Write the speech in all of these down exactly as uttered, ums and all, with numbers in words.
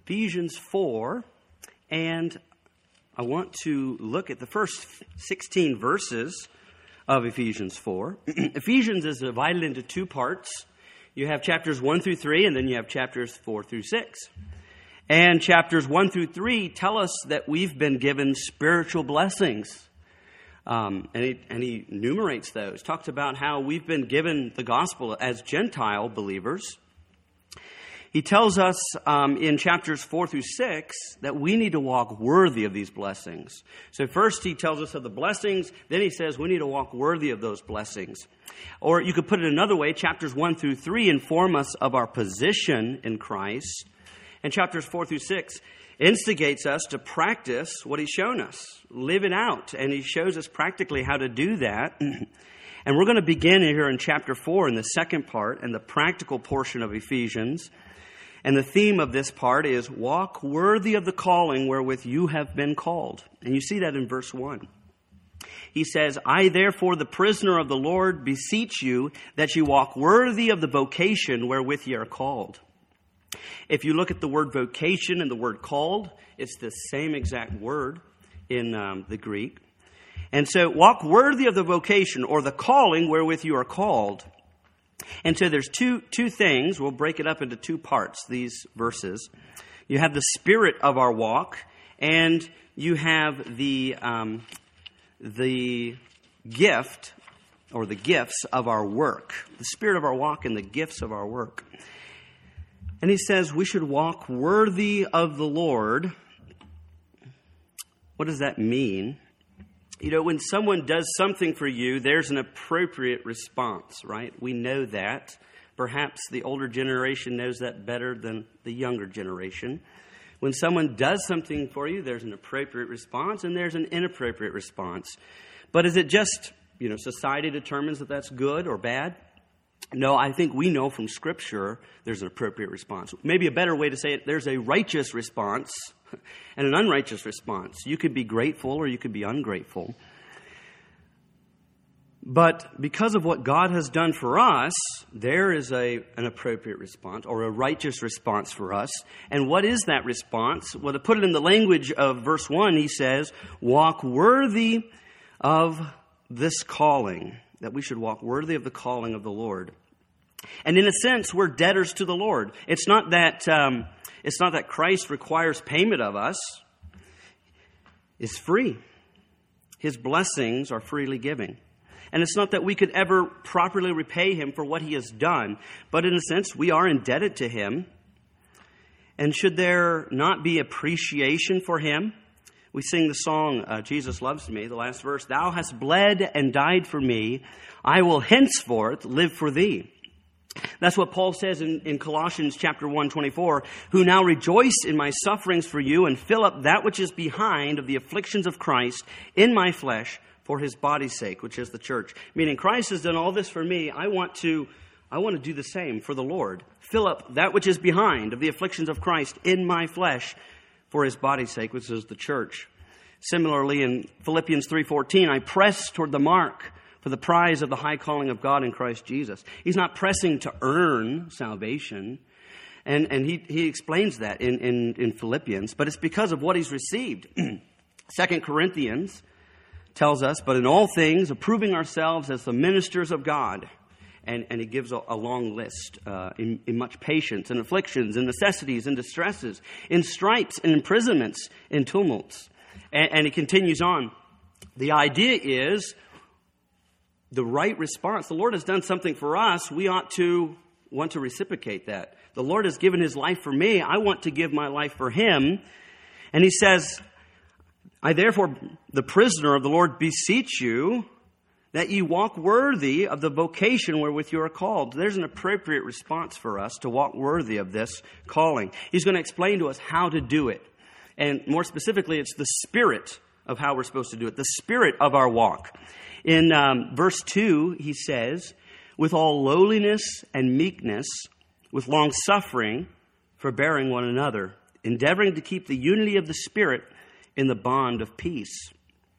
Ephesians four, and I want to look at the first sixteen verses of Ephesians four. Ephesians is divided into two parts. You have chapters one through three, and then you have chapters four through six. And chapters one through three tell us that we've been given spiritual blessings. Um, and, he, and he enumerates those, talks about how we've been given the gospel as Gentile believers. He tells us um, in chapters four through six that we need to walk worthy of these blessings. So first he tells us of the blessings, then he says we need to walk worthy of those blessings. Or you could put it another way, chapters one through three inform us of our position in Christ. And chapters four through six instigates us to practice what he's shown us, live it out. And he shows us practically how to do that. And we're going to begin here in chapter four in the second part and the practical portion of Ephesians. And the theme of this part is walk worthy of the calling wherewith you have been called. And you see that in verse one. He says, I therefore, the prisoner of the Lord, beseech you that you walk worthy of the vocation wherewith ye are called. If you look at the word vocation and the word called, it's the same exact word in um, the Greek. And so walk worthy of the vocation or the calling wherewith you are called. And so there's two two things. We'll break it up into two parts, these verses. You have the spirit of our walk, and you have the um, the gift or the gifts of our work. The spirit of our walk and the gifts of our work. And he says we should walk worthy of the Lord. What does that mean? You know, when someone does something for you, there's an appropriate response, right? We know that. Perhaps the older generation knows that better than the younger generation. When someone does something for you, there's an appropriate response and there's an inappropriate response. But is it just, you know, society determines that that's good or bad? No, I think we know from Scripture there's an appropriate response. Maybe a better way to say it, there's a righteous response and an unrighteous response. You could be grateful or you could be ungrateful. But because of what God has done for us, there is a an appropriate response or a righteous response for us. And what is that response? Well, to put it in the language of verse one, he says, walk worthy of this calling, that we should walk worthy of the calling of the Lord. And in a sense, we're debtors to the Lord. It's not that um, it's not that Christ requires payment of us. It's free. His blessings are freely giving. And it's not that we could ever properly repay him for what he has done. But in a sense, we are indebted to him. And should there not be appreciation for him? We sing the song, uh, Jesus Loves Me, the last verse. Thou hast bled and died for me. I will henceforth live for thee. That's what Paul says in, in Colossians chapter one, twenty-four. Who now rejoice in my sufferings for you and fill up that which is behind of the afflictions of Christ in my flesh for his body's sake, which is the church. Meaning Christ has done all this for me. I want to, I want to do the same for the Lord. Fill up that which is behind of the afflictions of Christ in my flesh for his body's sake, which is the church. Similarly, in Philippians three fourteen, I press toward the mark for the prize of the high calling of God in Christ Jesus. He's not pressing to earn salvation. And, and he, he explains that in, in, in Philippians, but it's because of what he's received. Second Corinthians tells us, but in all things, approving ourselves as the ministers of God. And, and he gives a, a long list uh, in, in much patience and afflictions and necessities and distresses, in stripes and imprisonments and tumults. And, and he continues on. The idea is the right response. The Lord has done something for us. We ought to want to reciprocate that. The Lord has given his life for me. I want to give my life for him. And he says, I therefore, the prisoner of the Lord, beseech you that ye walk worthy of the vocation wherewith you are called. There's an appropriate response for us to walk worthy of this calling. He's going to explain to us how to do it. And more specifically, it's the spirit of how we're supposed to do it, the spirit of our walk. In um, verse two, he says, with all lowliness and meekness, with long suffering, forbearing one another, endeavoring to keep the unity of the Spirit in the bond of peace.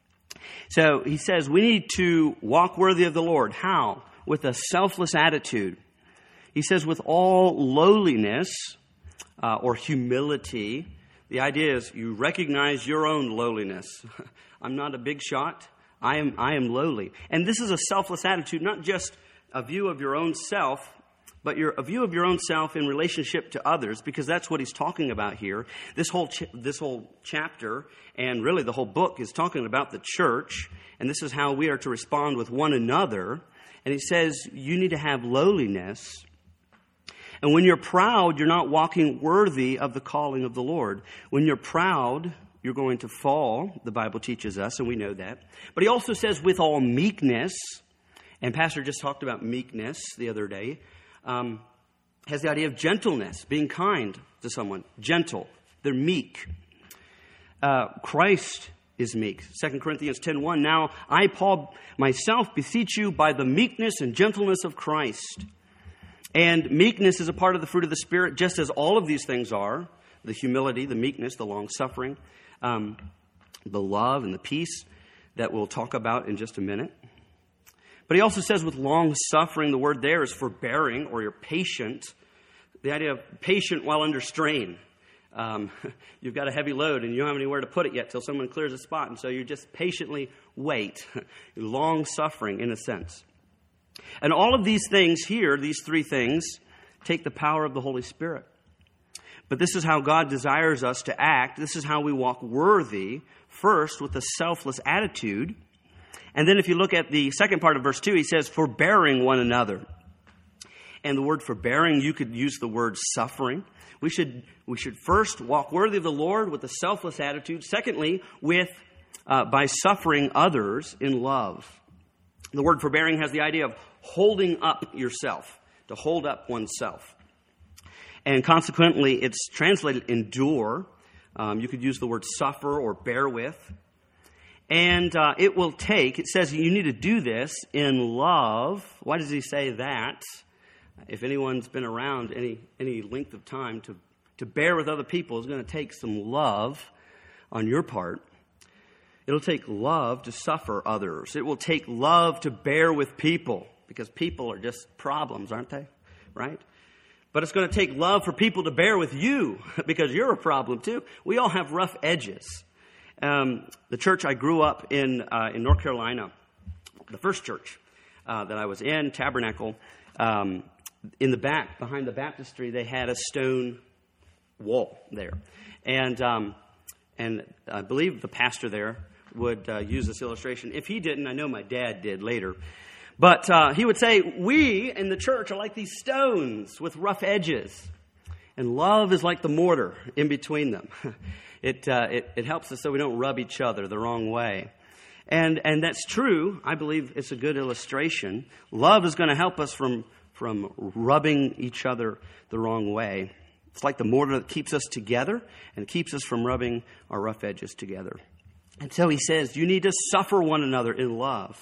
So he says we need to walk worthy of the Lord. How? With a selfless attitude. He says with all lowliness. uh, or humility. The idea is you recognize your own lowliness. I'm not a big shot. I am, I am lowly. And this is a selfless attitude, not just a view of your own self, but your, a view of your own self in relationship to others, because that's what he's talking about here. This whole ch- this whole chapter, and really the whole book, is talking about the church, and this is how we are to respond with one another. And he says you need to have lowliness. And when you're proud, you're not walking worthy of the calling of the Lord. When you're proud, you're going to fall, the Bible teaches us, and we know that. But he also says with all meekness, and Pastor just talked about meekness the other day, um, has the idea of gentleness, being kind to someone, gentle. They're meek. Uh, Christ is meek. Second Corinthians ten one, now I, Paul, myself beseech you by the meekness and gentleness of Christ. And meekness is a part of the fruit of the Spirit, just as all of these things are. The humility, the meekness, the long-suffering, um, the love and the peace that we'll talk about in just a minute. But he also says with long-suffering, the word there is forbearing, or you're patient. The idea of patient while under strain. Um, you've got a heavy load and you don't have anywhere to put it yet till someone clears a spot. And so you just patiently wait. Long-suffering in a sense. And all of these things here, these three things, take the power of the Holy Spirit. But this is how God desires us to act. This is how we walk worthy, first with a selfless attitude. And then if you look at the second part of verse two, he says, forbearing one another. And the word forbearing, you could use the word suffering. We should we should first walk worthy of the Lord with a selfless attitude. Secondly, with uh, by suffering others in love. The word forbearing has the idea of holding up yourself, to hold up oneself. And consequently, it's translated endure. Um, you could use the word suffer or bear with. And uh, it will take, it says you need to do this in love. Why does he say that? If anyone's been around any any length of time, to, to bear with other people is going to take some love on your part. It'll take love to suffer others. It will take love to bear with people, because people are just problems, aren't they? Right? But it's going to take love for people to bear with you, because you're a problem too. We all have rough edges. Um, the church I grew up in uh, in North Carolina, the first church uh, that I was in, Tabernacle, um, in the back, behind the baptistry, they had a stone wall there. And um, and I believe the pastor there would uh, use this illustration. If he didn't, I know my dad did later. But uh, he would say, we in the church are like these stones with rough edges. And love is like the mortar in between them. It, uh, it it helps us so we don't rub each other the wrong way. And and that's true. I believe it's a good illustration. Love is going to help us from, from rubbing each other the wrong way. It's like the mortar that keeps us together and keeps us from rubbing our rough edges together. And so he says, you need to suffer one another in love.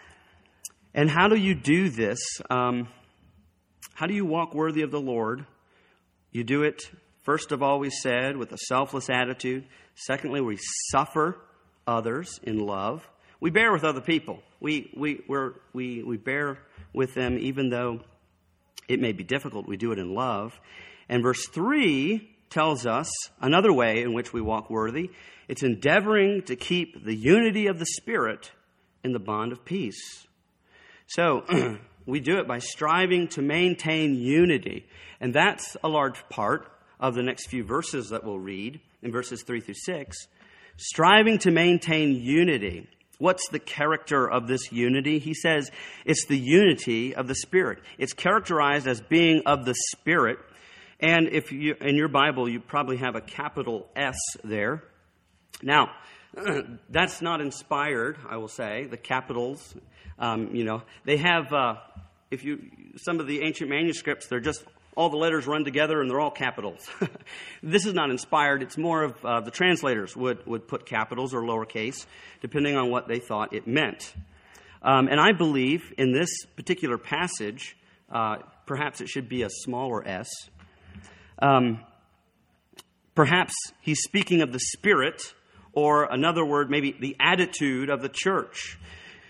And how do you do this? Um, how do you walk worthy of the Lord? You do it, first of all, we said, with a selfless attitude. Secondly, we suffer others in love. We bear with other people. We we we're, we we bear with them even though it may be difficult. We do it in love. And verse three tells us another way in which we walk worthy. It's endeavoring to keep the unity of the Spirit in the bond of peace. So we do it by striving to maintain unity. And that's a large part of the next few verses that we'll read in verses three through six. Striving to maintain unity. What's the character of this unity? He says it's the unity of the Spirit. It's characterized as being of the Spirit. And if you, in your Bible, you probably have a capital S there. Now, that's not inspired, I will say. The capitals, um, you know, they have, uh, if you, some of the ancient manuscripts, they're just all the letters run together and they're all capitals. This is not inspired. It's more of uh, the translators would, would put capitals or lowercase, depending on what they thought it meant. Um, and I believe in this particular passage, uh, perhaps it should be a smaller s. Um, perhaps he's speaking of the Spirit, or another word, maybe the attitude of the church.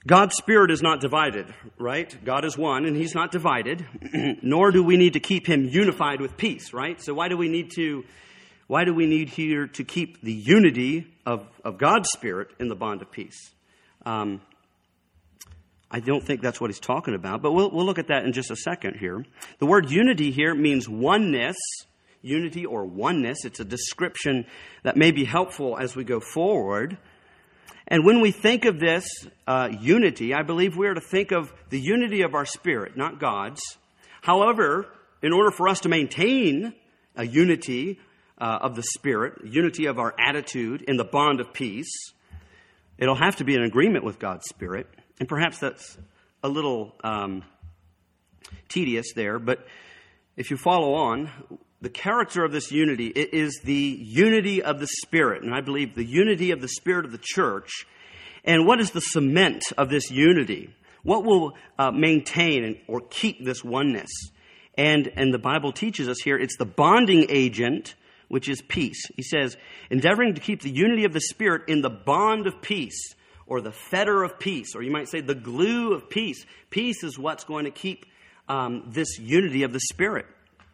God's Spirit is not divided, right? God is one, and He's not divided, nor do we need to keep Him unified with peace, right? So why do we need to, why do we need here to keep the unity of, of God's Spirit in the bond of peace? Um, I don't think that's what he's talking about, but we'll, we'll look at that in just a second here. The word unity here means oneness, unity or oneness. It's a description that may be helpful as we go forward. And when we think of this uh, unity, I believe we are to think of the unity of our spirit, not God's. However, in order for us to maintain a unity uh, of the spirit, unity of our attitude in the bond of peace, it'll have to be in agreement with God's Spirit. And perhaps that's a little um, tedious there, but if you follow on, the character of this unity it is the unity of the Spirit, and I believe the unity of the Spirit of the church. And what is the cement of this unity? What will uh, maintain or keep this oneness? And, and the Bible teaches us here, it's the bonding agent, which is peace. He says, endeavoring to keep the unity of the Spirit in the bond of peace, or the fetter of peace, or you might say the glue of peace. Peace is what's going to keep um, this unity of the Spirit.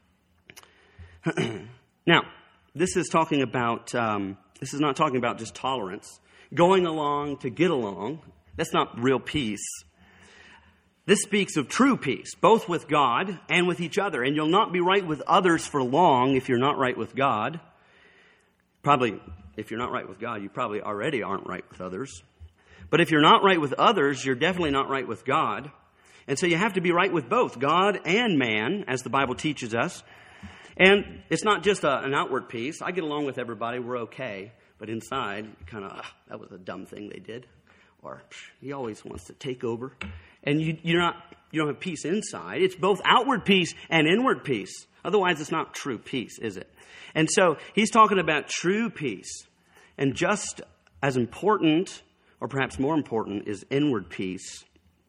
Now, this is talking about, um, this is not talking about just tolerance. Going along to get along, that's not real peace. This speaks of true peace, both with God and with each other. And you'll not be right with others for long if you're not right with God. Probably, if you're not right with God, you probably already aren't right with others. But if you're not right with others, you're definitely not right with God. And so you have to be right with both God and man, as the Bible teaches us. And it's not just a, an outward peace. I get along with everybody, we're okay. But inside, you kind of, ah, that was a dumb thing they did. Or, he always wants to take over. And you, you're not, you don't have peace inside. It's both outward peace and inward peace. Otherwise, it's not true peace, is it? And so, he's talking about true peace. And just as important, or perhaps more important, is inward peace.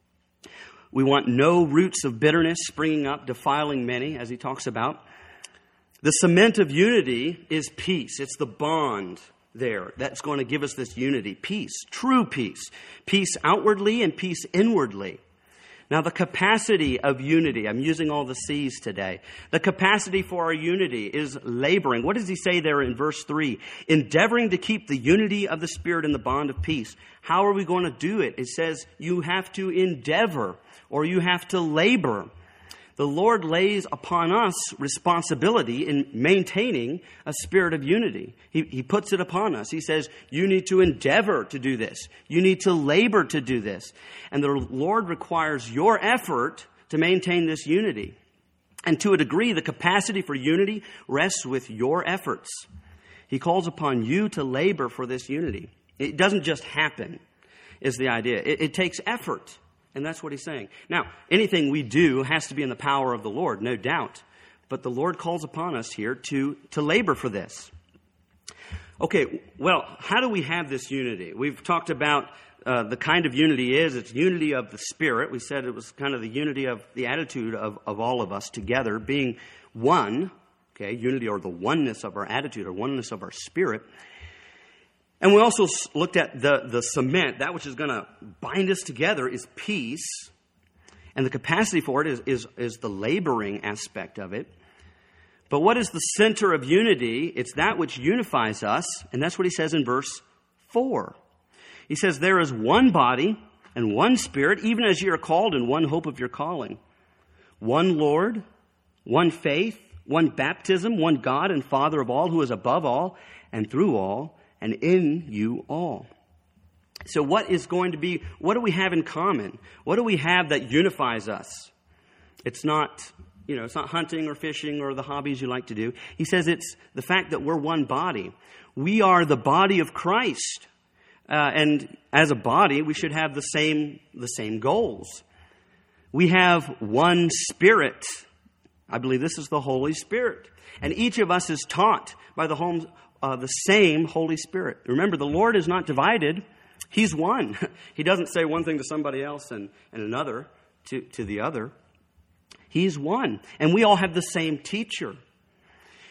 We want no roots of bitterness springing up, defiling many, as he talks about. The cement of unity is peace. It's the bond there that's going to give us this unity. Peace, true peace. Peace outwardly and peace inwardly. Now, the capacity of unity, I'm using all the C's today. The capacity for our unity is laboring. What does he say there in verse three? Endeavoring to keep the unity of the Spirit in the bond of peace. How are we going to do it? It says you have to endeavor, or you have to labor. The Lord lays upon us responsibility in maintaining a spirit of unity. He, he puts it upon us. He says, you need to endeavor to do this. You need to labor to do this. And the Lord requires your effort to maintain this unity. And to a degree, the capacity for unity rests with your efforts. He calls upon you to labor for this unity. It doesn't just happen, is the idea. It, it takes effort. And that's what he's saying. Now, anything we do has to be in the power of the Lord, no doubt. But the Lord calls upon us here to, to labor for this. Okay, well, how do we have this unity? We've talked about uh, the kind of unity is. It's unity of the Spirit. We said it was kind of the unity of the attitude of, of all of us together, being one. Okay, unity or the oneness of our attitude or oneness of our spirit. And we also looked at the, the cement, that which is going to bind us together is peace. And the capacity for it is, is, is the laboring aspect of it. But what is the center of unity? It's that which unifies us. And that's what he says in verse four. He says, there is one body and one Spirit, even as you are called in one hope of your calling. One Lord, one faith, one baptism, one God and Father of all, who is above all and through all, and in you all. So what is going to be, what do we have in common? What do we have that unifies us? It's not, you know, it's not hunting or fishing or the hobbies you like to do. He says it's the fact that we're one body. We are the body of Christ. Uh, and as a body, we should have the same, the same goals. We have one Spirit. I believe this is the Holy Spirit. And each of us is taught by the home Uh, the same Holy Spirit. Remember, the Lord is not divided. He's one. He doesn't say one thing to somebody else and, and another to, to the other. He's one. And we all have the same teacher.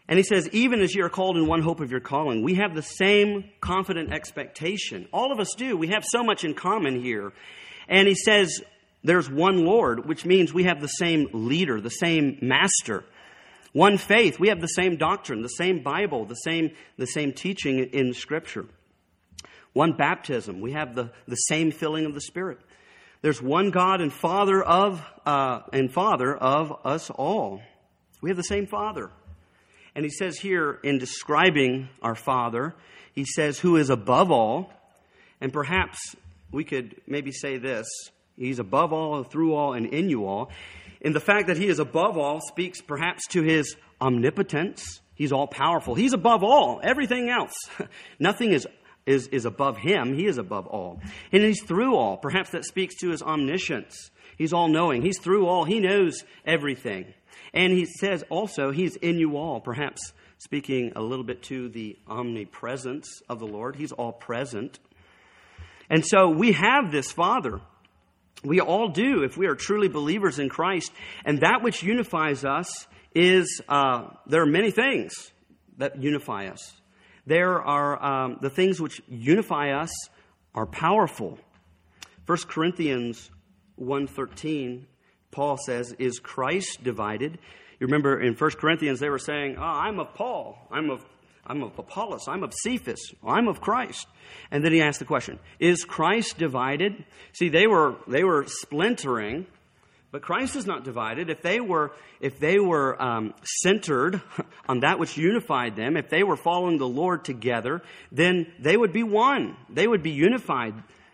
And he says, even as you are called in one hope of your calling, we have the same confident expectation. All of us do. We have so much in common here. And he says, there's one Lord, which means we have the same leader, the same master. One faith, we have the same doctrine, the same Bible, the same, the same teaching in Scripture. One baptism, we have the, the same filling of the Spirit. There's one God and Father of uh, and Father of us all. We have the same Father. And he says here in describing our Father, he says, who is above all. And perhaps we could maybe say this, he's above all, through all, and in you all. And the fact that he is above all speaks perhaps to his omnipotence. He's all powerful. He's above all, everything else. Nothing is, is, is above him. He is above all. And he's through all. Perhaps that speaks to his omniscience. He's all knowing. He's through all. He knows everything. And he says also he's in you all, perhaps speaking a little bit to the omnipresence of the Lord. He's all present. And so we have this Father. We all do if we are truly believers in Christ. And that which unifies us is, uh, there are many things that unify us. There are, um, the things which unify us are powerful. First Corinthians one thirteen, Paul says, is Christ divided? You remember in First Corinthians they were saying, oh, I'm of Paul, I'm of I'm of Apollos, I'm of Cephas, I'm of Christ. And then he asked the question, is Christ divided? See, they were they were splintering, but Christ is not divided. If they were if they were um, centered on that which unified them, if they were following the Lord together, then they would be one. They would be unified.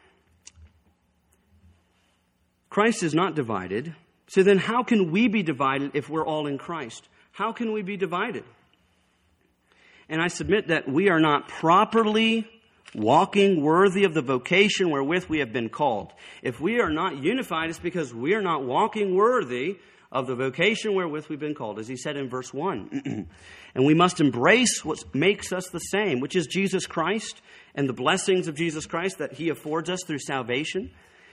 Christ is not divided. So then how can we be divided if we're all in Christ? How can we be divided? And I submit that we are not properly walking worthy of the vocation wherewith we have been called. If we are not unified, it's because we are not walking worthy of the vocation wherewith we've been called, as he said in verse one. And we must embrace what makes us the same, which is Jesus Christ and the blessings of Jesus Christ that he affords us through salvation.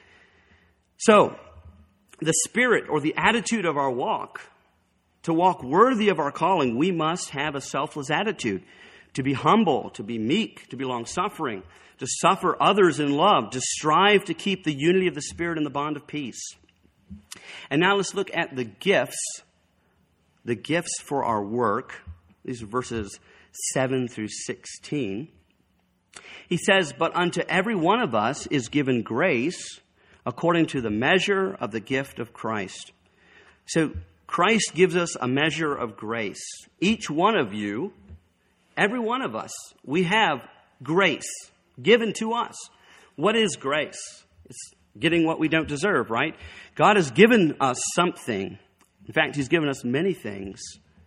So, the spirit or the attitude of our walk, to walk worthy of our calling, we must have a selfless attitude. To be humble, to be meek, to be long-suffering, to suffer others in love, to strive to keep the unity of the Spirit in the bond of peace. And now let's look at the gifts, the gifts for our work. These are verses seven through sixteen. He says, but unto every one of us is given grace according to the measure of the gift of Christ. So Christ gives us a measure of grace. Each one of you, every one of us, we have grace given to us. What is grace? It's getting what we don't deserve, right? God has given us something. In fact, he's given us many things.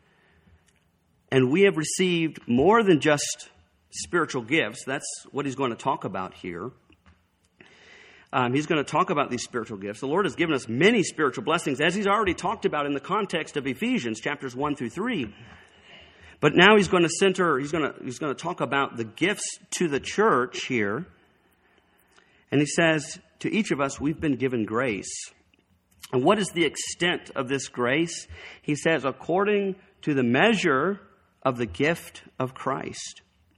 And we have received more than just spiritual gifts. That's what he's going to talk about here. Um, he's going to talk about these spiritual gifts. The Lord has given us many spiritual blessings, as he's already talked about in the context of Ephesians, chapters one through three. But now he's going to center, he's going to, he's going to talk about the gifts to the church here. And he says, to each of us, we've been given grace. And what is the extent of this grace? He says, according to the measure of the gift of Christ.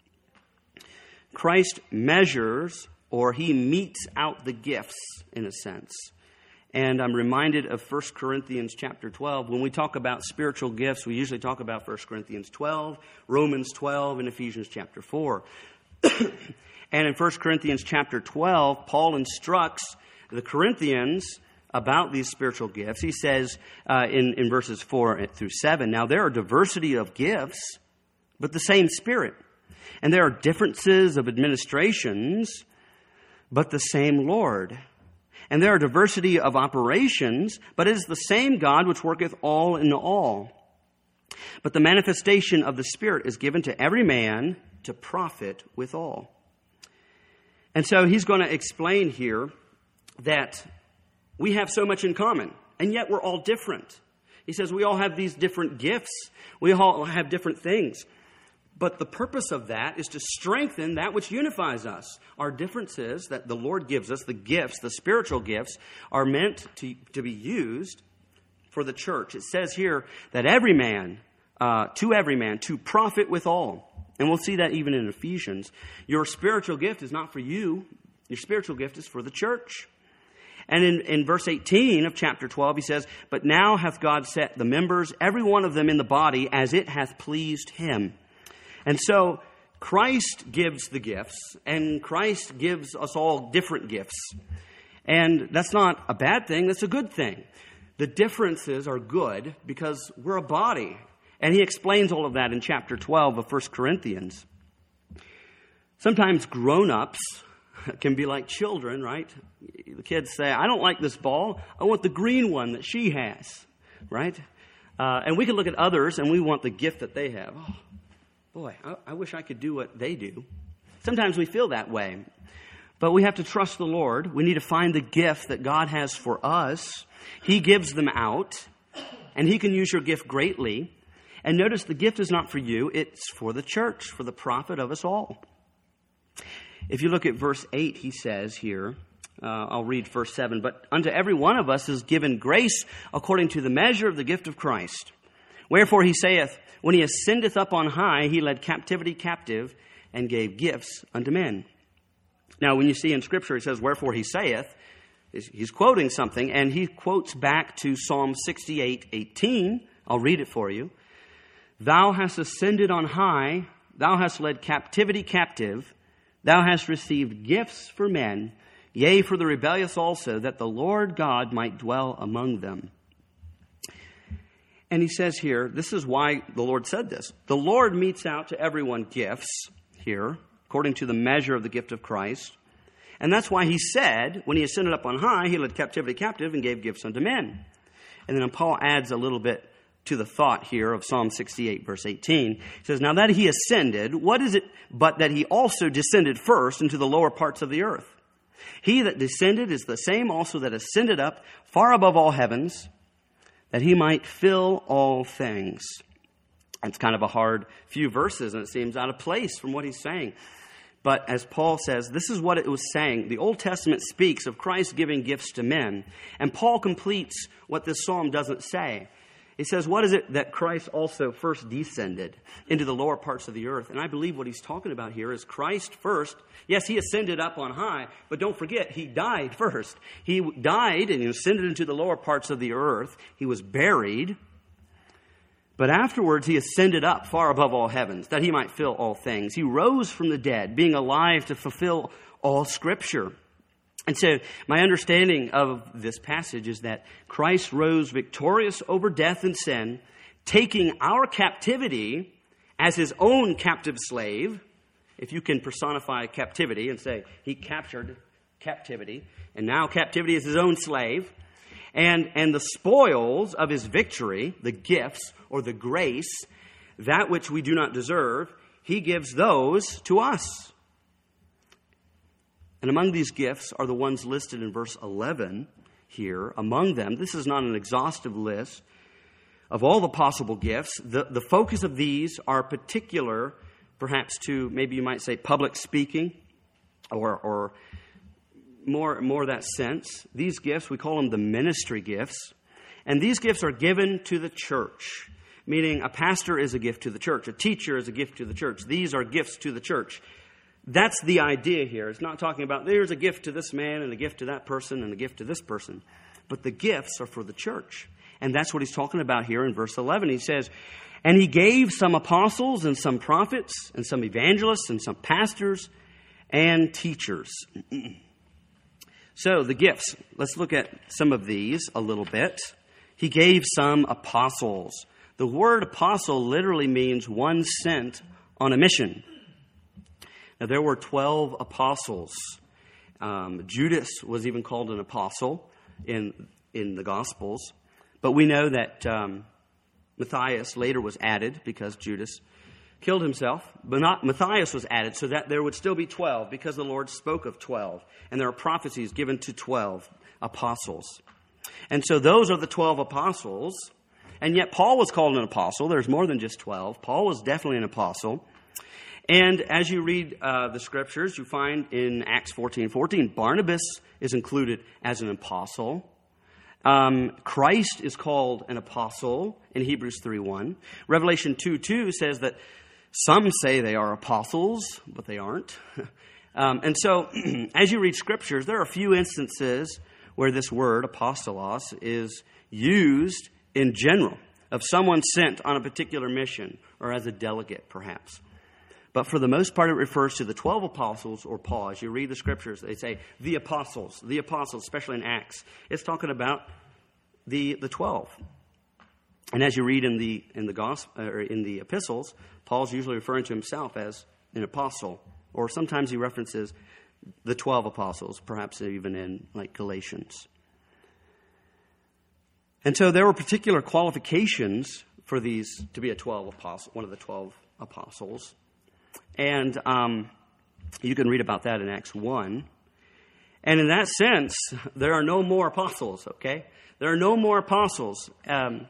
Christ measures, or he meets out the gifts, in a sense. And I'm reminded of First Corinthians chapter twelve. When we talk about spiritual gifts, we usually talk about First Corinthians twelve, Romans twelve, and Ephesians chapter four. And in First Corinthians chapter twelve, Paul instructs the Corinthians about these spiritual gifts. He says uh, in, in verses four through seven, now there are diversity of gifts, but the same Spirit. And there are differences of administrations, but the same Lord. And there are diversity of operations, but it is the same God which worketh all in all. But the manifestation of the Spirit is given to every man to profit withal. And so he's going to explain here that we have so much in common, and yet we're all different. He says we all have these different gifts. We all have different things. But the purpose of that is to strengthen that which unifies us. Our differences that the Lord gives us, the gifts, the spiritual gifts, are meant to, to be used for the church. It says here that every man uh, to every man, to profit withal. And we'll see that even in Ephesians. Your spiritual gift is not for you. Your spiritual gift is for the church. And in, in verse eighteen of chapter twelve, he says, "But now hath God set the members, every one of them in the body, as it hath pleased him." And so Christ gives the gifts, and Christ gives us all different gifts. And that's not a bad thing, that's a good thing. The differences are good because we're a body. And he explains all of that in chapter twelve of First Corinthians. Sometimes grown-ups can be like children, right? The kids say, "I don't like this ball. I want the green one that she has," right? Uh, and we can look at others and we want the gift that they have. Oh, boy, I, I wish I could do what they do. Sometimes we feel that way. But we have to trust the Lord. We need to find the gift that God has for us. He gives them out, and he can use your gift greatly. And notice the gift is not for you, it's for the church, for the profit of us all. If you look at verse eight, he says here, uh, I'll read verse seven, "But unto every one of us is given grace according to the measure of the gift of Christ. Wherefore he saith, when he ascendeth up on high, he led captivity captive and gave gifts unto men." Now, when you see in Scripture, it says, "Wherefore he saith," he's quoting something, and he quotes back to Psalm sixty-eight eighteen. I'll read it for you. "Thou hast ascended on high, thou hast led captivity captive, thou hast received gifts for men, yea, for the rebellious also, that the Lord God might dwell among them." And he says here, this is why the Lord said this. The Lord metes out to everyone gifts here, according to the measure of the gift of Christ. And that's why he said, when he ascended up on high, he led captivity captive and gave gifts unto men. And then Paul adds a little bit to the thought here of Psalm sixty-eight, verse eighteen. He says, "Now that he ascended, what is it but that he also descended first into the lower parts of the earth? He that descended is the same also that ascended up far above all heavens, that he might fill all things." It's kind of a hard few verses, and it seems out of place from what he's saying. But as Paul says, this is what it was saying. The Old Testament speaks of Christ giving gifts to men. And Paul completes what this psalm doesn't say. He says, what is it that Christ also first descended into the lower parts of the earth? And I believe what he's talking about here is Christ first. Yes, he ascended up on high, but don't forget, he died first. He died and he ascended into the lower parts of the earth. He was buried. But afterwards, he ascended up far above all heavens, that he might fill all things. He rose from the dead, being alive to fulfill all Scripture. And so my understanding of this passage is that Christ rose victorious over death and sin, taking our captivity as his own captive slave. If you can personify captivity and say he captured captivity, and now captivity is his own slave. And, and the spoils of his victory, the gifts or the grace, that which we do not deserve, he gives those to us. And among these gifts are the ones listed in verse eleven here. Among them, this is not an exhaustive list of all the possible gifts. The, the focus of these are particular, perhaps to, maybe you might say, public speaking or, or more, more that sense. These gifts, we call them the ministry gifts. And these gifts are given to the church, meaning a pastor is a gift to the church. A teacher is a gift to the church. These are gifts to the church. That's the idea here. It's not talking about there's a gift to this man and a gift to that person and a gift to this person. But the gifts are for the church. And that's what he's talking about here in verse eleven. He says, and he gave some apostles and some prophets and some evangelists and some pastors and teachers. So the gifts, let's look at some of these a little bit. He gave some apostles. The word apostle literally means one sent on a mission. Now, there were twelve apostles. Um, Judas was even called an apostle in in the Gospels. But we know that um, Matthias later was added because Judas killed himself. But not Matthias was added so that there would still be twelve because the Lord spoke of twelve. And there are prophecies given to twelve apostles. And so those are the twelve apostles. And yet Paul was called an apostle. There's more than just twelve. Paul was definitely an apostle. And as you read uh, the scriptures, you find in Acts fourteen fourteen, Barnabas is included as an apostle. Um, Christ is called an apostle in Hebrews three one. Revelation two two says that some say they are apostles, but they aren't. um, and so, as you read scriptures, there are a few instances where this word, apostolos, is used in general of someone sent on a particular mission or as a delegate, perhaps. But for the most part, it refers to the twelve apostles or Paul. As you read the scriptures, they say the apostles, the apostles, especially in Acts. It's talking about the the twelve. And as you read in the in the gospel or in the epistles, Paul's usually referring to himself as an apostle, or sometimes he references the twelve apostles, perhaps even in like Galatians. And so there were particular qualifications for these to be a twelve apostle, one of the twelve apostles. And um, you can read about that in Acts one. And in that sense, there are no more apostles, okay? There are no more apostles. Um,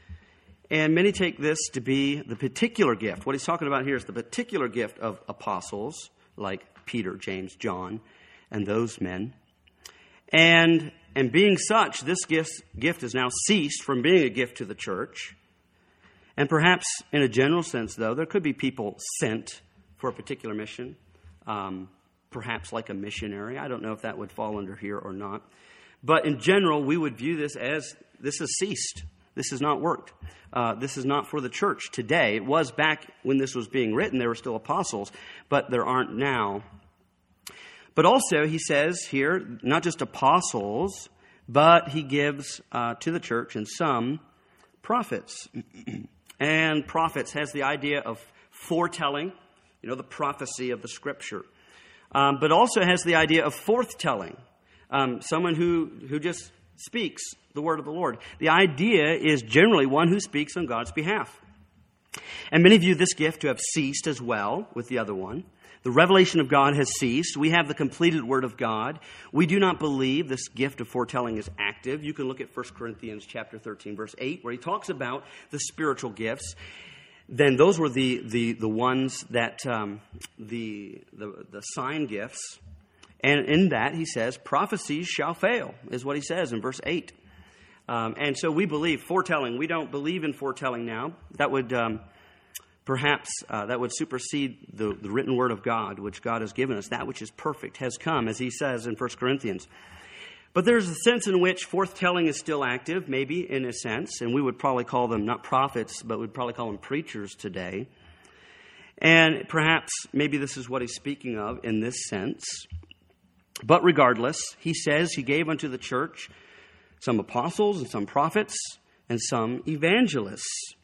and many take this to be the particular gift. What he's talking about here is the particular gift of apostles, like Peter, James, John, and those men. And and being such, this gift, gift is now ceased from being a gift to the church. And perhaps in a general sense, though, there could be people sent for a particular mission, um, perhaps like a missionary. I don't know if that would fall under here or not. But in general, we would view this as this has ceased. This has not worked. Uh, this is not for the church today. It was back when this was being written. There were still apostles, but there aren't now. But also, he says here, not just apostles, but he gives uh, to the church and some prophets. And prophets has the idea of foretelling, you know, the prophecy of the Scripture. Um, but also has the idea of forthtelling, um, someone who, who just speaks the word of the Lord. The idea is generally one who speaks on God's behalf. And many view this gift to have ceased as well with the other one. The revelation of God has ceased. We have the completed word of God. We do not believe this gift of foretelling is active. You can look at First Corinthians chapter thirteen, verse eight, where he talks about the spiritual gifts. Then those were the the, the ones that, um, the, the, the sign gifts. And in that, he says, prophecies shall fail, is what he says in verse eight. Um, and so we believe foretelling. We don't believe in foretelling now. That would... Um, Perhaps uh, that would supersede the, the written word of God, which God has given us. That which is perfect has come, as he says in First Corinthians. But there's a sense in which forthtelling is still active, maybe in a sense, and we would probably call them not prophets, but we'd probably call them preachers today. And perhaps maybe this is what he's speaking of in this sense. But regardless, he says he gave unto the church some apostles and some prophets and some evangelists.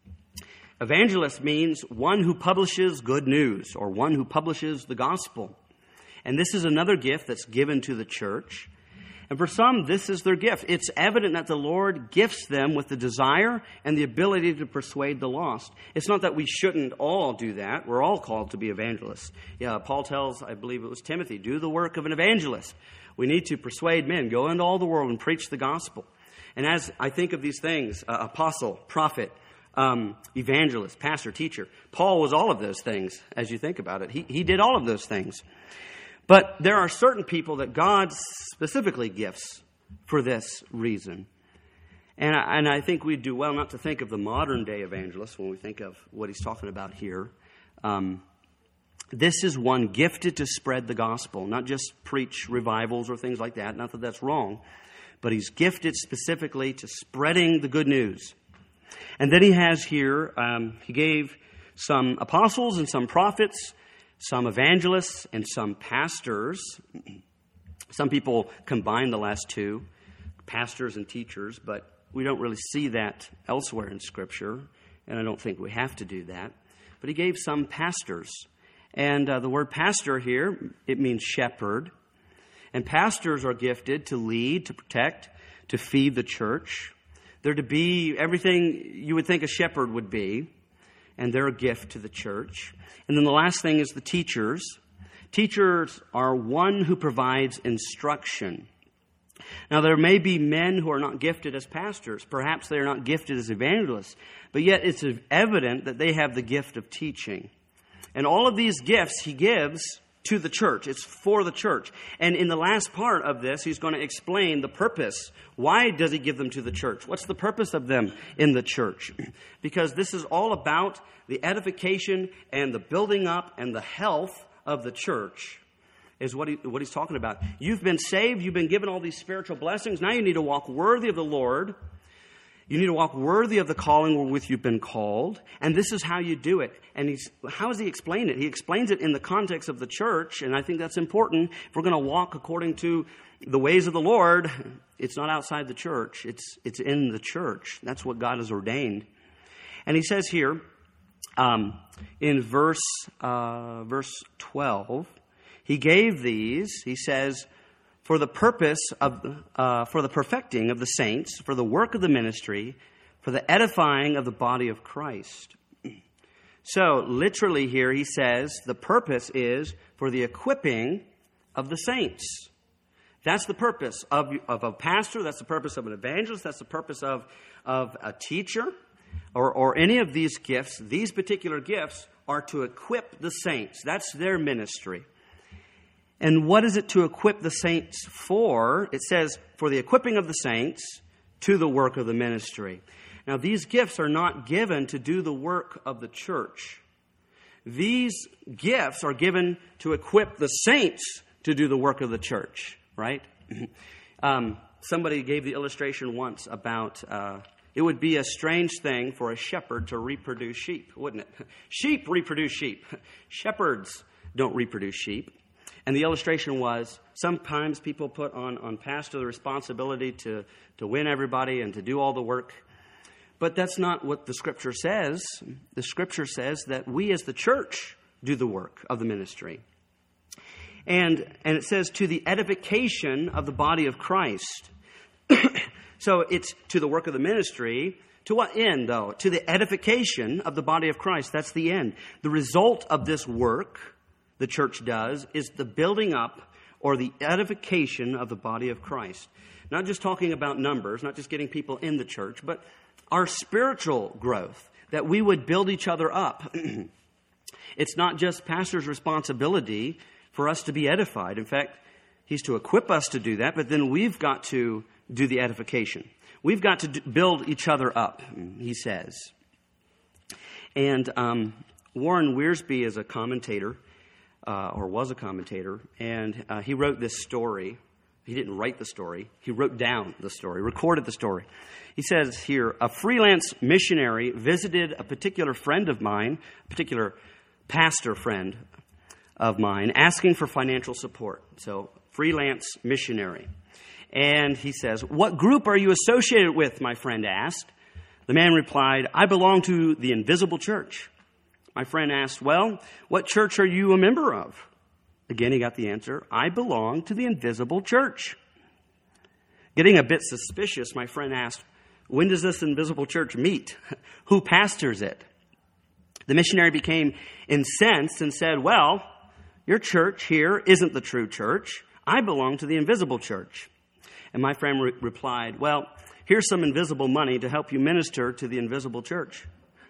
Evangelist means one who publishes good news or one who publishes the gospel. And this is another gift that's given to the church. And for some, this is their gift. It's evident that the Lord gifts them with the desire and the ability to persuade the lost. It's not that we shouldn't all do that. We're all called to be evangelists. Yeah, Paul tells, I believe it was Timothy, do the work of an evangelist. We need to persuade men, go into all the world and preach the gospel. And as I think of these things, uh, apostle, prophet, Um, evangelist, pastor, teacher. Paul was all of those things, as you think about it. He, he did all of those things. But there are certain people that God specifically gifts for this reason. And I, and I think we do well not to think of the modern day evangelist when we think of what he's talking about here. Um, this is one gifted to spread the gospel, not just preach revivals or things like that. Not that that's wrong. But he's gifted specifically to spreading the good news. And then he has here, um, he gave some apostles and some prophets, some evangelists and some pastors. Some people combine the last two, pastors and teachers, but we don't really see that elsewhere in Scripture, and I don't think we have to do that. But he gave some pastors. And uh, the word pastor here, it means shepherd. And pastors are gifted to lead, to protect, to feed the church. They're to be everything you would think a shepherd would be, and they're a gift to the church. And then the last thing is the teachers. Teachers are one who provides instruction. Now, there may be men who are not gifted as pastors. Perhaps they are not gifted as evangelists, but yet it's evident that they have the gift of teaching. And all of these gifts he gives to the church. It's for the church. And in the last part of this, he's going to explain the purpose. Why does he give them to the church? What's the purpose of them in the church? Because this is all about the edification and the building up and the health of the church is what, he, what he's talking about. You've been saved. You've been given all these spiritual blessings. Now you need to walk worthy of the Lord. You need to walk worthy of the calling wherewith you've been called. And this is how you do it. And he's, how does he explain it? He explains it in the context of the church. And I think that's important. If we're going to walk according to the ways of the Lord, it's not outside the church. It's, it's in the church. That's what God has ordained. And he says here um, in verse, uh, verse twelve, he gave these, he says, for the purpose of, uh, for the perfecting of the saints, for the work of the ministry, for the edifying of the body of Christ. So, literally here he says, the purpose is for the equipping of the saints. That's the purpose of, of a pastor, that's the purpose of an evangelist, that's the purpose of, of a teacher, or, or any of these gifts. These particular gifts are to equip the saints. That's their ministry. And what is it to equip the saints for? It says, for the equipping of the saints to the work of the ministry. Now, these gifts are not given to do the work of the church. These gifts are given to equip the saints to do the work of the church, right? um, somebody gave the illustration once about uh, it would be a strange thing for a shepherd to reproduce sheep, wouldn't it? Sheep reproduce sheep. Shepherds don't reproduce sheep. And the illustration was, sometimes people put on, on pastor the responsibility to, to win everybody and to do all the work. But that's not what the Scripture says. The Scripture says that we as the church do the work of the ministry. And, and it says, to the edification of the body of Christ. So it's to the work of the ministry. To what end, though? To the edification of the body of Christ. That's the end. The result of this work the church does is the building up or the edification of the body of Christ. Not just talking about numbers, not just getting people in the church, but our spiritual growth, that we would build each other up. It's not just pastor's responsibility for us to be edified. In fact, he's to equip us to do that, but then we've got to do the edification. We've got to do, build each other up, he says. And um, Warren Wiersbe is a commentator, Uh, or was a commentator, and uh, he wrote this story. He didn't write the story. He wrote down the story, recorded the story. He says here, a freelance missionary visited a particular friend of mine, a particular pastor friend of mine, asking for financial support. So, freelance missionary. And he says, what group are you associated with, my friend asked. The man replied, I belong to the Invisible Church. My friend asked, well, what church are you a member of? Again, he got the answer, I belong to the Invisible Church. Getting a bit suspicious, my friend asked, when does this Invisible Church meet? Who pastors it? The missionary became incensed and said, well, your church here isn't the true church. I belong to the Invisible Church. And my friend re- replied, well, here's some invisible money to help you minister to the Invisible Church.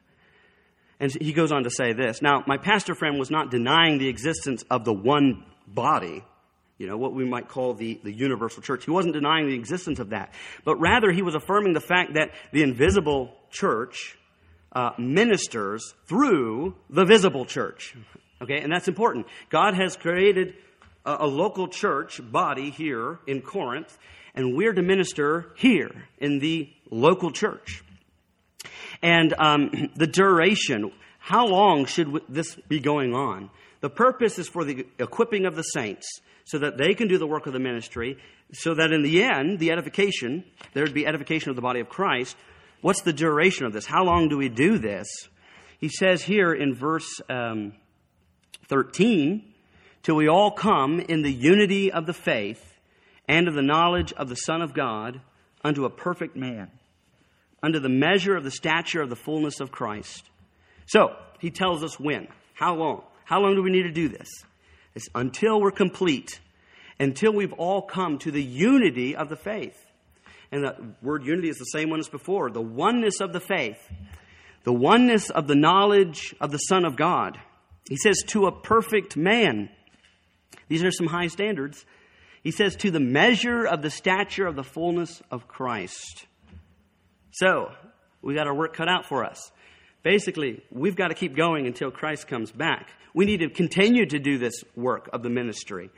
And he goes on to say this. Now, my pastor friend was not denying the existence of the one body, you know, what we might call the, the universal church. He wasn't denying the existence of that. But rather, he was affirming the fact that the invisible church uh, ministers through the visible church. Okay, and that's important. God has created a, a local church body here in Corinth, and we're to minister here in the local church. And um, the duration, how long should this be going on? The purpose is for the equipping of the saints so that they can do the work of the ministry, so that in the end, the edification, there'd be edification of the body of Christ. What's the duration of this? How long do we do this? He says here in verse um, thirteen, till we all come in the unity of the faith and of the knowledge of the Son of God unto a perfect man, under the measure of the stature of the fullness of Christ. So, he tells us when. How long? How long do we need to do this? It's until we're complete. Until we've all come to the unity of the faith. And the word unity is the same one as before. The oneness of the faith. The oneness of the knowledge of the Son of God. He says, to a perfect man. These are some high standards. He says, to the measure of the stature of the fullness of Christ. So, we got our work cut out for us. Basically, we've got to keep going until Christ comes back. We need to continue to do this work of the ministry.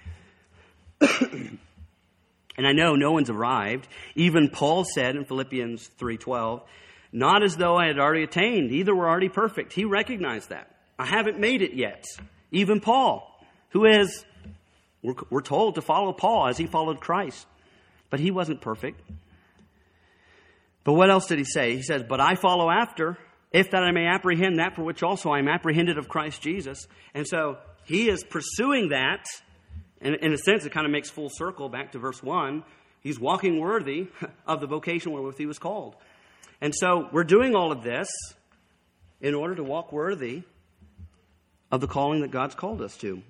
And I know no one's arrived. Even Paul said in Philippians three twelve, not as though I had already attained. Either were already perfect. He recognized that. I haven't made it yet. Even Paul, who is, we're, we're told to follow Paul as he followed Christ. But he wasn't perfect. But what else did he say? He says, but I follow after, if that I may apprehend that for which also I am apprehended of Christ Jesus. And so he is pursuing that. And in a sense, it kind of makes full circle back to verse one. He's walking worthy of the vocation wherewith he was called. And so we're doing all of this in order to walk worthy of the calling that God's called us to.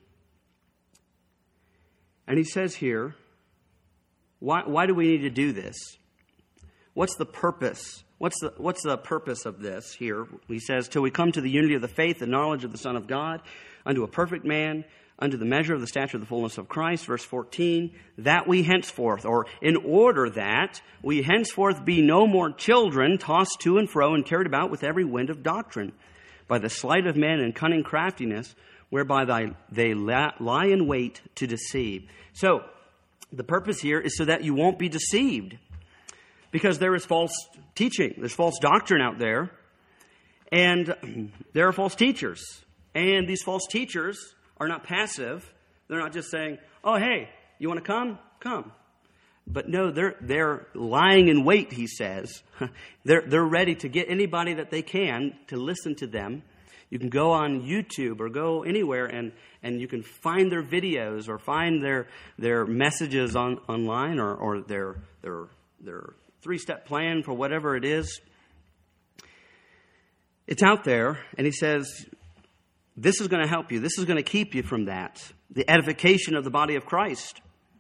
And he says here, why, why do we need to do this? What's the purpose? What's the, what's the purpose of this here? He says, till we come to the unity of the faith and knowledge of the Son of God, unto a perfect man, unto the measure of the stature of the fullness of Christ, verse fourteen, that we henceforth, or in order that we henceforth be no more children, tossed to and fro and carried about with every wind of doctrine, by the sleight of men and cunning craftiness, whereby thy, they lie in wait to deceive. So, the purpose here is so that you won't be deceived. Because there is false teaching. There's false doctrine out there. And there are false teachers. And these false teachers are not passive. They're not just saying, oh, hey, you want to come? Come. But no, they're they're lying in wait, he says. they're, they're ready to get anybody that they can to listen to them. You can go on YouTube or go anywhere and, and you can find their videos or find their their messages on online or, or their their their three-step plan for whatever it is. It's out there, and he says, this is going to help you. This is going to keep you from that. The edification of the body of Christ.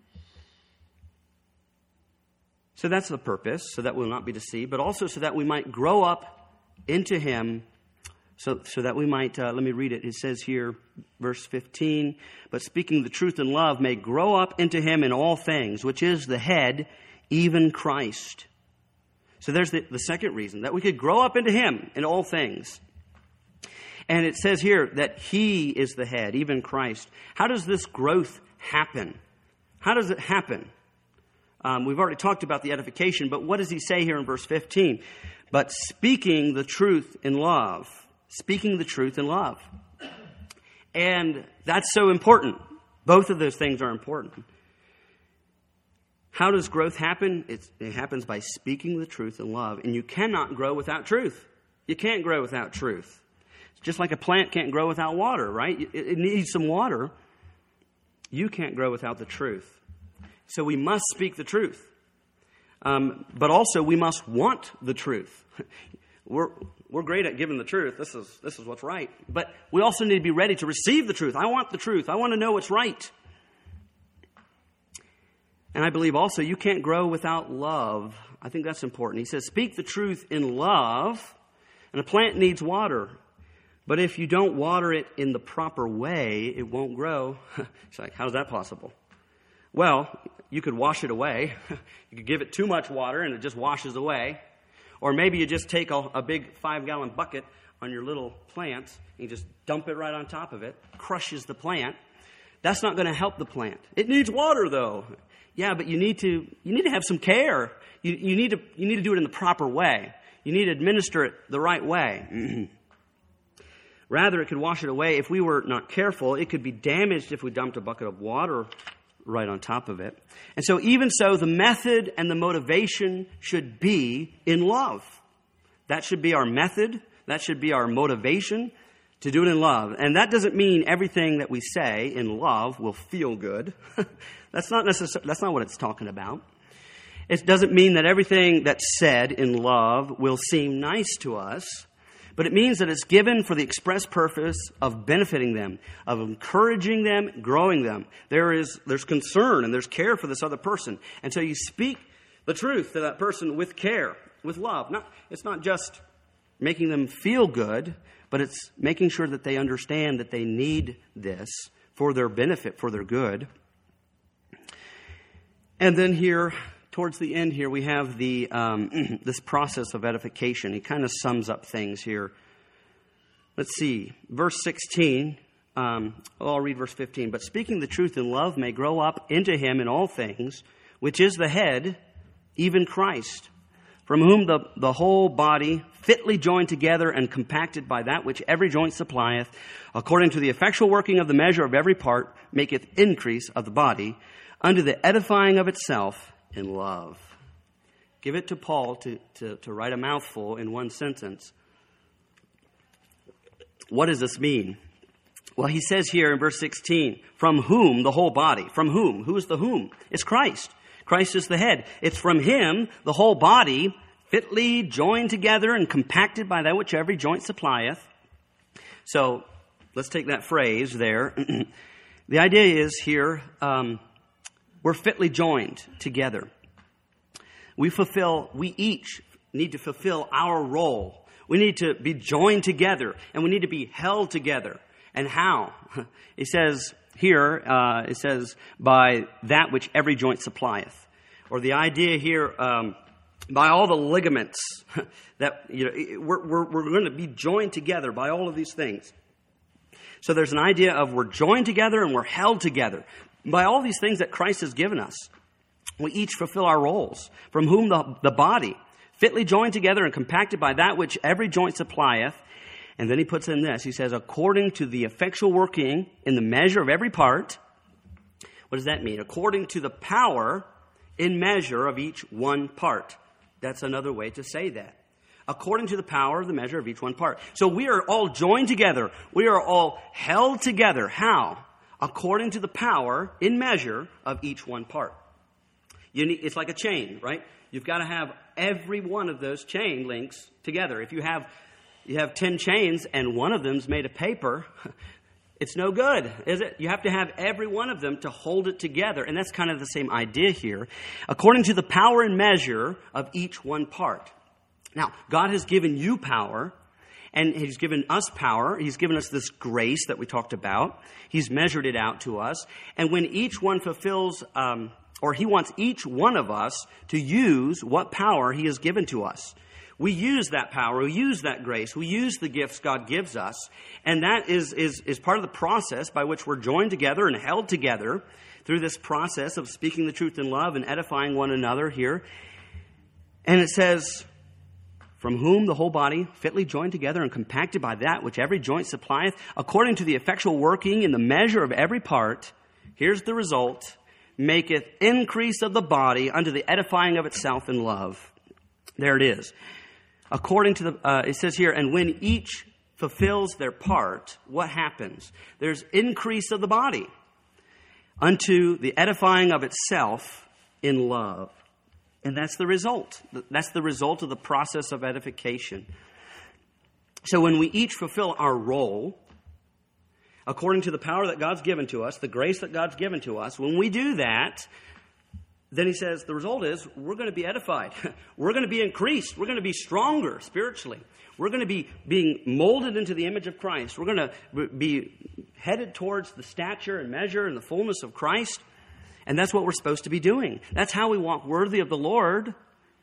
So that's the purpose, so that we'll not be deceived, but also so that we might grow up into him, so, so that we might, uh, let me read it. It says here, verse fifteen, but speaking the truth in love may grow up into him in all things, which is the head, even Christ. So there's the, the second reason, that we could grow up into him in all things. And it says here that he is the head, even Christ. How does this growth happen? How does it happen? Um, we've already talked about the edification, but what does he say here in verse fifteen? But speaking the truth in love. Speaking the truth in love. And that's so important. Both of those things are important. How does growth happen? It's, it happens by speaking the truth in love. And you cannot grow without truth. You can't grow without truth. It's just like a plant can't grow without water, right? It, it needs some water. You can't grow without the truth. So we must speak the truth. Um, but also we must want the truth. We're, we're great at giving the truth. This is, this is what's right. But we also need to be ready to receive the truth. I want the truth. I want to know what's right. And I believe also you can't grow without love. I think that's important. He says, speak the truth in love. And a plant needs water. But if you don't water it in the proper way, it won't grow. It's like, how's that possible? Well, you could wash it away. You could give it too much water and it just washes away. Or maybe you just take a, a big five-gallon bucket on your little plant and you just dump it right on top of it. Crushes the plant. That's not going to help the plant. It needs water, though. Yeah, but you need to you need to have some care. You, you need to you need to do it in the proper way. You need to administer it the right way. Rather, it could wash it away. If we were not careful, it could be damaged if we dumped a bucket of water right on top of it. And so even so, the method and the motivation should be in love. That should be our method. That should be our motivation to do it in love. And that doesn't mean everything that we say in love will feel good. That's not necessarily, that's not what it's talking about. It doesn't mean that everything that's said in love will seem nice to us, but it means that it's given for the express purpose of benefiting them, of encouraging them, growing them. There is, there's concern and there's care for this other person. And so you speak the truth to that person with care, with love. Not, it's not just making them feel good, but it's making sure that they understand that they need this for their benefit, for their good. And then here, towards the end here, we have the um, this process of edification. He kind of sums up things here. Let's see, verse sixteen. Um, well, I'll read verse fifteen. But speaking the truth in love may grow up into him in all things, which is the head, even Christ, from whom the, the whole body, fitly joined together and compacted by that which every joint supplieth, according to the effectual working of the measure of every part, maketh increase of the body, unto the edifying of itself in love. Give it to Paul to, to, to write a mouthful in one sentence. What does this mean? Well, he says here in verse sixteen, from whom the whole body. From whom? Who is the whom? It's Christ. Christ is the head. It's from him, the whole body, fitly joined together and compacted by that which every joint supplieth. So, let's take that phrase there. The idea is here, um, we're fitly joined together. We fulfill, we each need to fulfill our role. We need to be joined together, and we need to be held together. And how? It says here, uh, it says, by that which every joint supplieth. Or the idea here, um, by all the ligaments that, you know, we're, we're, we're going to be joined together by all of these things. So there's an idea of we're joined together and we're held together by all these things that Christ has given us. We each fulfill our roles, from whom the, the body, fitly joined together and compacted by that which every joint supplieth. And then he puts in this, he says, according to the effectual working in the measure of every part. What does that mean? According to the power in measure of each one part. That's another way to say that. According to the power of the measure of each one part. So we are all joined together. We are all held together. How? According to the power in measure of each one part. You need, it's like a chain, right? You've got to have every one of those chain links together. If you have you have ten chains and one of them's made of paper, it's no good, is it? You have to have every one of them to hold it together. And that's kind of the same idea here. According to the power and measure of each one part. Now, God has given you power, and he's given us power. He's given us this grace that we talked about. He's measured it out to us. And when each one fulfills, um, or he wants each one of us to use what power he has given to us. We use that power, we use that grace, we use the gifts God gives us, and that is, is, is part of the process by which we're joined together and held together through this process of speaking the truth in love and edifying one another here. And it says, from whom the whole body, fitly joined together and compacted by that which every joint supplieth, according to the effectual working in the measure of every part, here's the result, maketh increase of the body unto the edifying of itself in love. There it is. According to the, uh, it says here, and when each fulfills their part, what happens? There's increase of the body unto the edifying of itself in love. And that's the result. That's the result of the process of edification. So when we each fulfill our role, according to the power that God's given to us, the grace that God's given to us, when we do that, then he says the result is we're going to be edified. We're going to be increased. We're going to be stronger spiritually. We're going to be being molded into the image of Christ. We're going to be headed towards the stature and measure and the fullness of Christ. And that's what we're supposed to be doing. That's how we walk worthy of the Lord.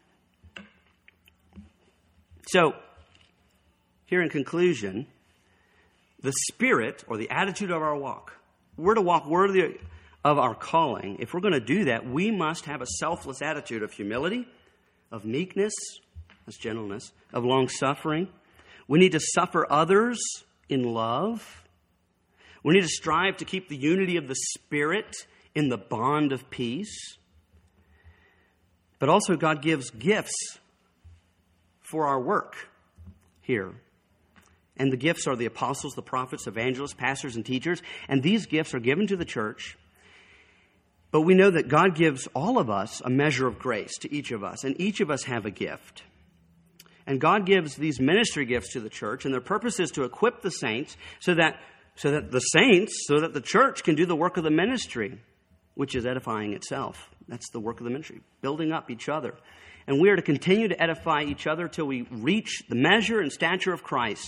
So, here in conclusion, the spirit or the attitude of our walk, we're to walk worthy of our calling. If we're going to do that, we must have a selfless attitude of humility, of meekness, that's gentleness, of long-suffering. We need to suffer others in love. We need to strive to keep the unity of the Spirit in the bond of peace. But also God gives gifts for our work here. And the gifts are the apostles, the prophets, evangelists, pastors, and teachers. And these gifts are given to the church. But we know that God gives all of us a measure of grace to each of us. And each of us have a gift. And God gives these ministry gifts to the church. And their purpose is to equip the saints so that, so that the saints, so that the church can do the work of the ministry, which is edifying itself. That's the work of the ministry, building up each other. And we are to continue to edify each other till we reach the measure and stature of Christ.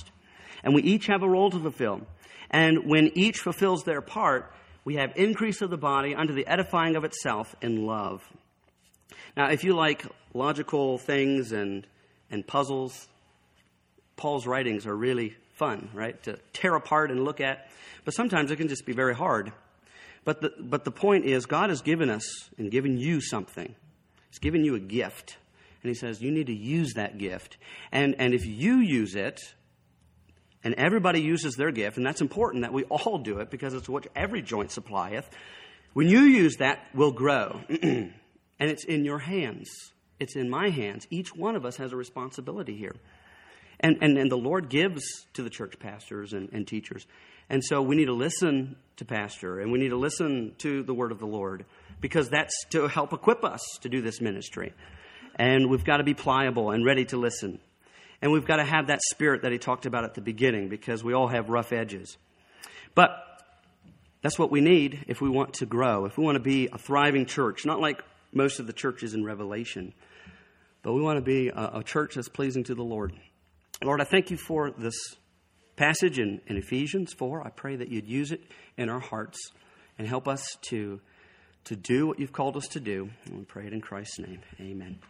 And we each have a role to fulfill. And when each fulfills their part, we have increase of the body unto the edifying of itself in love. Now, if you like logical things and, and puzzles, Paul's writings are really fun, right, to tear apart and look at. But sometimes it can just be very hard. But the, but the point is, God has given us and given you something. He's given you a gift. And he says, you need to use that gift. And, and if you use it, and everybody uses their gift, and that's important that we all do it because it's what every joint supplieth, when you use that, we'll grow. And it's in your hands. It's in my hands. Each one of us has a responsibility here. And, and, and the Lord gives to the church pastors and, and teachers. And so we need to listen to pastor, and we need to listen to the word of the Lord, because that's to help equip us to do this ministry. And we've got to be pliable and ready to listen. And we've got to have that spirit that he talked about at the beginning, because we all have rough edges. But that's what we need if we want to grow, if we want to be a thriving church, not like most of the churches in Revelation, but we want to be a, a church that's pleasing to the Lord. Lord, I thank you for this passage in, in Ephesians four. I pray that you'd use it in our hearts and help us to, to do what you've called us to do. And we pray it in Christ's name. Amen.